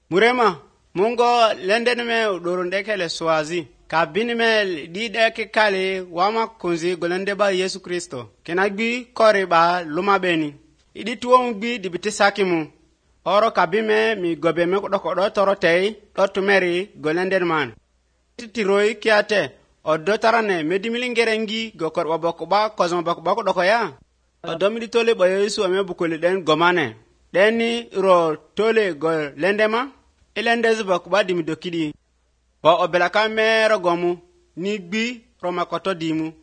Murema, mungo lenden me udorunde kele swazi. Kabini me di deke kale wama kunzi golende ba Yesu Kristo. Kenagbi kore ba luma beni. Idi tuwo mbi dibiti sakimu. Oro kabime mi gobe me kodo toro tei dotu meri golenden man. Tiroi kiate odo tarane medimilingerengi gokor wabokuba kozma bakuba kodoko ya. Odo mi tole ba Yesu ame bukole den gomane. Deni ro tole go lendema. Elendezi bakuba dimi dokidi. Ba obelaka mero gomu ni gbi roma koto dimu